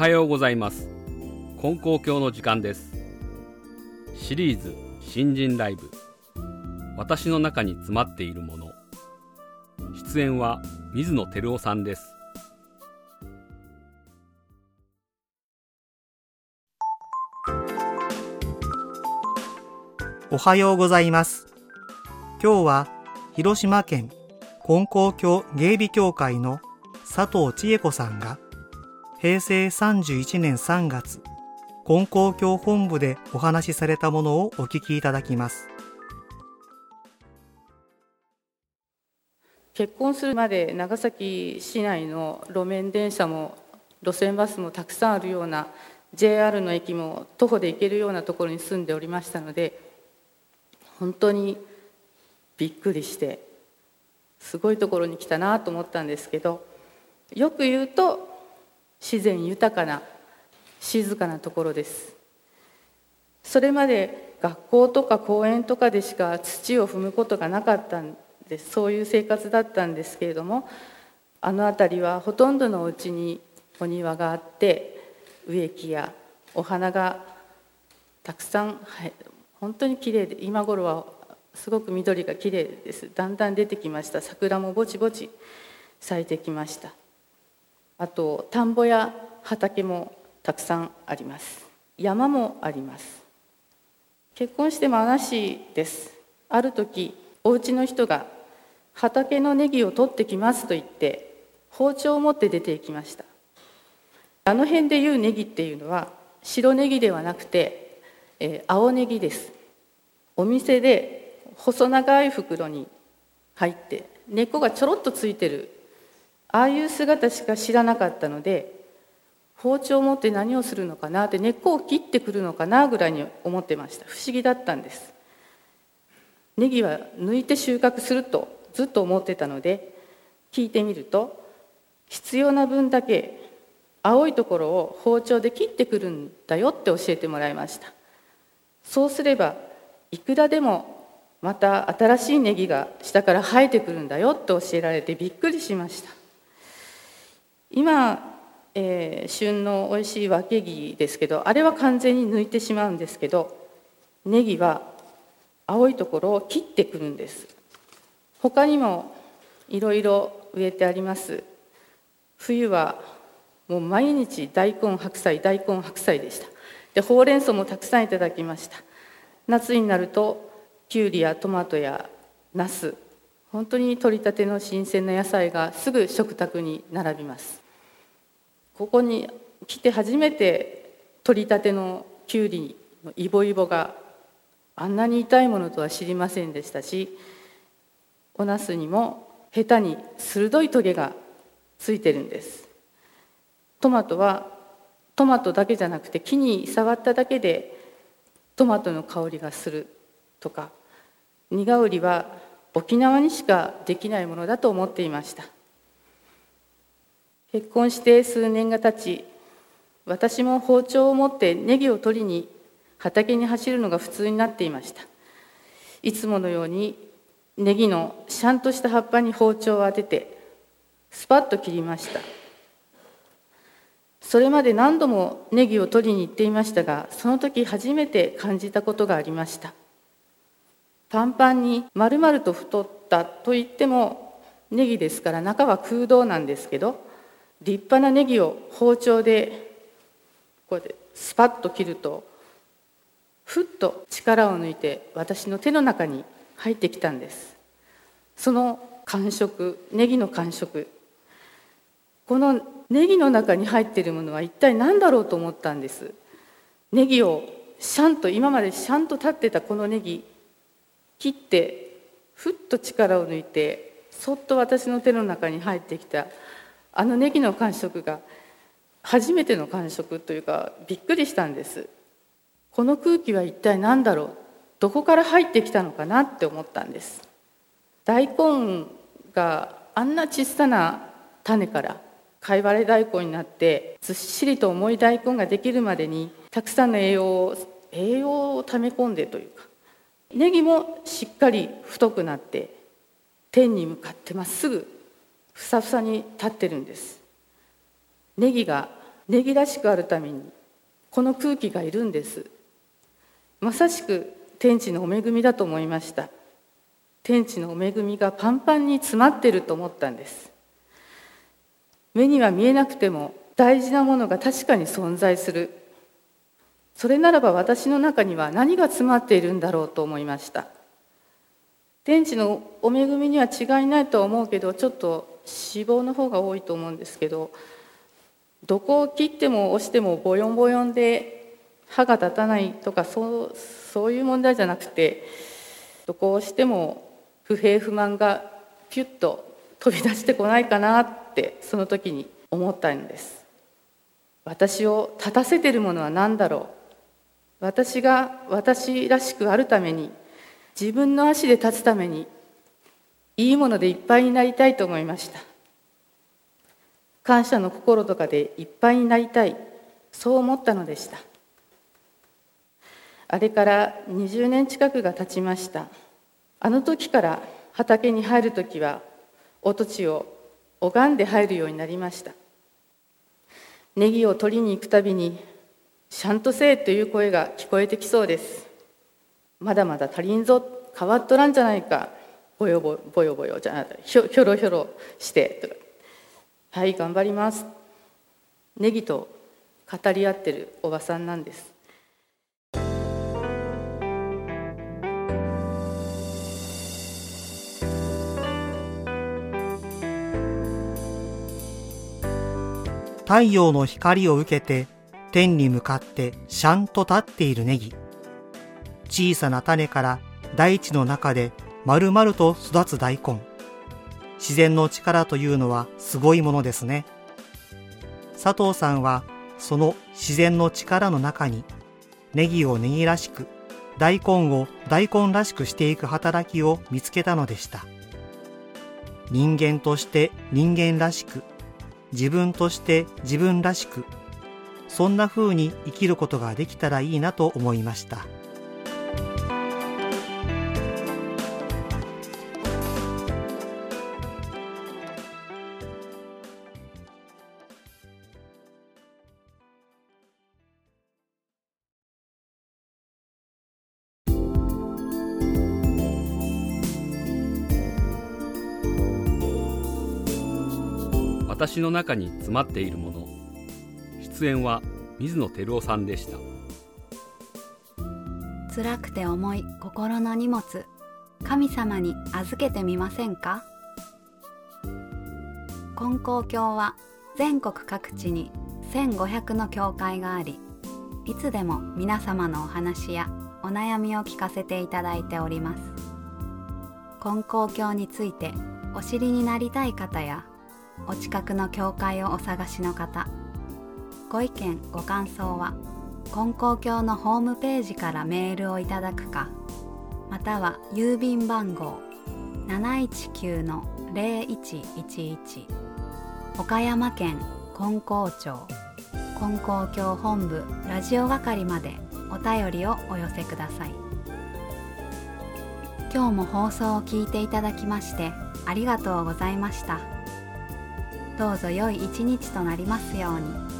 はようございます。金光教の時間です。シリーズ新人ライブ、私の中に詰まっているもの。出演は水野照夫さんです。 おはようございます。今日は広島県金光教芸美協会の佐藤千恵子さんが平成31年3月金光教本部でお話しされたものをお聞きいただきます。 結婚するまで長崎市内の路面電車も路線バスもたくさんあるような JR の駅も徒歩で行けるようなところに住んでおりましたので、本当にびっくりしてすごいところに来たなと思ったんですけど、よく言うと自然豊かな静かなところです。それまで学校とか公園とかでしか土を踏むことがなかったんです。そういう生活だったんですけれども、あの辺りはほとんどのお家にお庭があって、植木やお花がたくさん、本当にきれいで、今頃はすごく緑がきれいです。だんだん出てきました。桜もぼちぼち咲いてきました。あと田んぼや畑もたくさんあります。山もあります。結婚して間なしです。ある時お家の人が畑のネギを取ってきますと言って包丁を持って出て行きました。あの辺でいうネギっていうのは白ネギではなくて、青ネギです。お店で細長い袋に入って根っこがちょろっとついてる、ああいう姿しか知らなかったので、包丁を持って何をするのかなって、根っこを切ってくるのかなぐらいに思ってました。不思議だったんです。ネギは抜いて収穫するとずっと思ってたので、聞いてみると必要な分だけ青いところを包丁で切ってくるんだよって教えてもらいました。そうすればいくらでもまた新しいネギが下から生えてくるんだよって教えられてびっくりしました。今、旬のおいしい分け木ですけど、あれは完全に抜いてしまうんですけど、ネギは青いところを切ってくるんです。他にもいろいろ植えてあります。冬はもう毎日大根白菜でした。でほうれん草もたくさんいただきました。夏になるときゅうりやトマトやナス、本当に取りたての新鮮な野菜がすぐ食卓に並びます。ここに来て初めて取りたてのきゅうりのイボイボがあんなに痛いものとは知りませんでしたし、おナスにもヘタに鋭いトゲがついてるんです。トマトはトマトだけじゃなくて木に触っただけでトマトの香りがするとか、ニガウリは沖縄にしかできないものだと思っていました。結婚して数年が経ち、私も包丁を持ってネギを取りに畑に走るのが普通になっていました。いつものようにネギのシャンとした葉っぱに包丁を当ててスパッと切りました。それまで何度もネギを取りに行っていましたが、その時初めて感じたことがありました。パンパンに丸々と太ったと言ってもネギですから中は空洞なんですけど、立派なネギを包丁でこうやってスパッと切ると、ふっと力を抜いて私の手の中に入ってきたんです。その感触、ネギの感触、このネギの中に入っているものは一体何だろうと思ったんです。ネギをシャンと、今までシャンと立ってたこのネギ切ってふっと力を抜いてそっと私の手の中に入ってきたあのネギの感触が初めての感触というか、びっくりしたんです。この空気は一体何だろう、どこから入ってきたのかなって思ったんです。大根があんな小さな種から貝割れ大根になってずっしりと重い大根ができるまでにたくさんの栄養を溜め込んでというか、ネギもしっかり太くなって天に向かってまっすぐふさふさに立ってるんです。ネギがネギらしくあるためにこの空気がいるんです。まさしく天地のお恵みだと思いました。天地のお恵みがパンパンに詰まっていると思ったんです。目には見えなくても大事なものが確かに存在する。それならば私の中には何が詰まっているんだろうと思いました。天地のお恵みには違いないとは思うけど、ちょっと脂肪の方が多いと思うんですけど、どこを切っても押してもボヨンボヨンで歯が立たないとか、そういう問題じゃなくて、どこを押しても不平不満がピュッと飛び出してこないかなってその時に思ったんです。私を立たせているものは何だろう。私が私らしくあるために、自分の足で立つために、いいものでいっぱいになりたいと思いました。感謝の心とかでいっぱいになりたい、そう思ったのでした。あれから20年近くが経ちました。あの時から畑に入るときはお土地を拝んで入るようになりました。ネギを取りに行くたびにしゃんとせえという声が聞こえてきそうです。まだまだ足りんぞ、変わっとらんじゃないか、ボヨボヨじゃない、ひょろひょろしてとか、はい、頑張ります。ネギと語り合ってるおばさんなんです。 太陽の光を受けて天に向かってしゃんと立っているネギ。小さな種から大地の中で丸々と育つ大根。自然の力というのはすごいものですね。佐藤さんはその自然の力の中にネギをネギらしく、大根を大根らしくしていく働きを見つけたのでした。人間として人間らしく、自分として自分らしく、そんな風に生きることができたらいいなと思いました。 私の中に詰まっているもの。出演は水野照夫さんでした。 辛くて重い心の荷物、神様に預けてみませんか？金光教は全国各地に1500の教会があり、いつでも皆様のお話やお悩みを聞かせていただいております。金光教についてお知りになりたい方や、お近くの教会をお探しの方、ご意見ご感想は金光教のホームページからメールをいただくか、または郵便番号 719-0111 岡山県金光町金光教本部ラジオ係までお便りをお寄せください。今日も放送を聞いていただきましてありがとうございました。どうぞ良い一日となりますように。